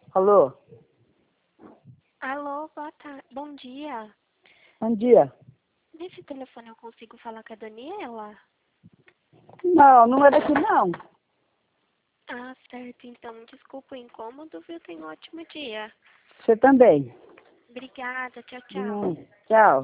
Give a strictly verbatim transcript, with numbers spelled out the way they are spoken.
Alô? Alô, boa tarde. Bom dia. Bom dia. Nesse telefone eu consigo falar com a Daniela? Não, não é daqui não. Ah, certo. Então, desculpa o incômodo, viu? Tenha um ótimo dia. Você também. Obrigada. Tchau, tchau. Hum, tchau.